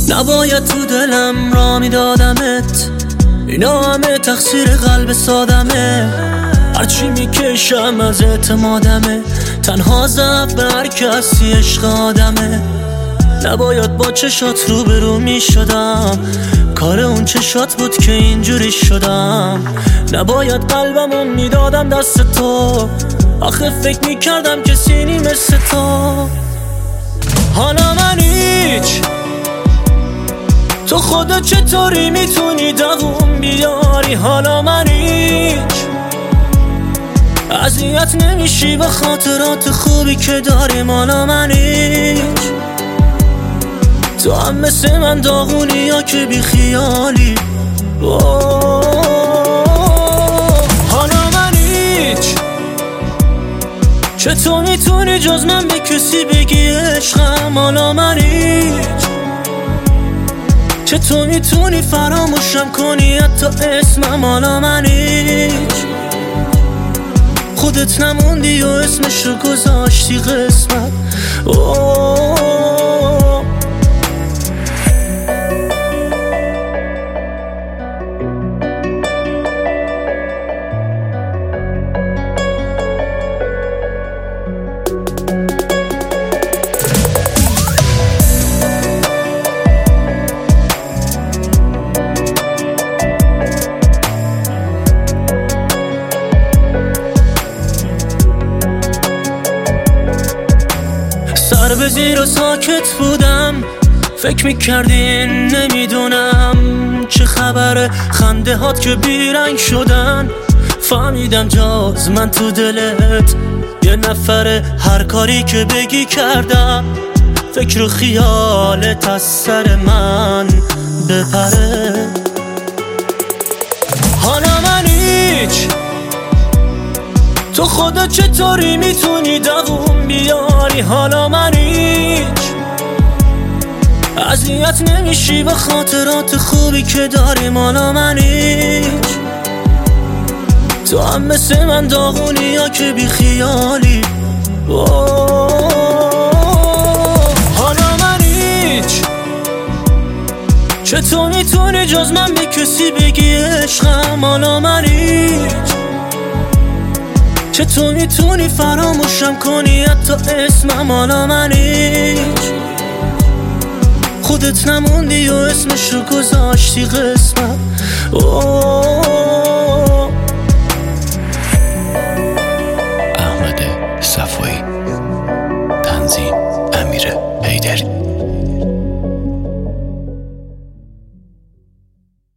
نباید تو دلم را میدادمت، اینا همه تقصیر قلب سادمه. هرچی میکشم از اعتمادمه، تنها ضعف به هر کسی عشق آدمه. نباید با چشات روبرو میشدم، کار اون چشات بود که اینجوری شدم. نباید قلبمو میدادم دست تو، آخه فکر میکردم کسی نی مثل تو. حالا من هیچ، تو خدا چطوری میتونی دووم بیاری؟ حالا من هیچ، اذیت نمیشی با خاطرات خوبی که داریم؟ حالا من هیچ، تو هم مثل من داغونی یا که بی خیالی؟ حالا من هیچ، چطور میتونی جز من به کسی بگی عشقم؟ حالا من هیچ، چطور میتونی فراموشم کنی حتی اسمم؟ حالا من هیچ، خودت نموندی و اسمشو گذاشتی قسمت. سر به زیر و ساکت بودم، فکر میکردین نمیدونم چه خبره. خنده هات که بیرنگ شدن، فهمیدم جاز من تو دلت یه نفره. هر کاری که بگی کردم، فکر و خیالت از سر من بپره. حالا من هیچ، تو خدا چطوری میتونی دووم بیاری؟ حالا من هیچ، اذیت نمیشی با خاطرات خوبی که داریم؟ حالا من هیچ، تو هم مثل من داغونی یا که بی خیالی؟ حالا من هیچ، چطور میتونی جز من به کسی بگی عشقم؟ حالا من هیچ، چطور میتونی فراموشم کنی حتی اسمم؟ حالا من هیچ، خودت نموندی و اسمشو گذاشتی قسمت.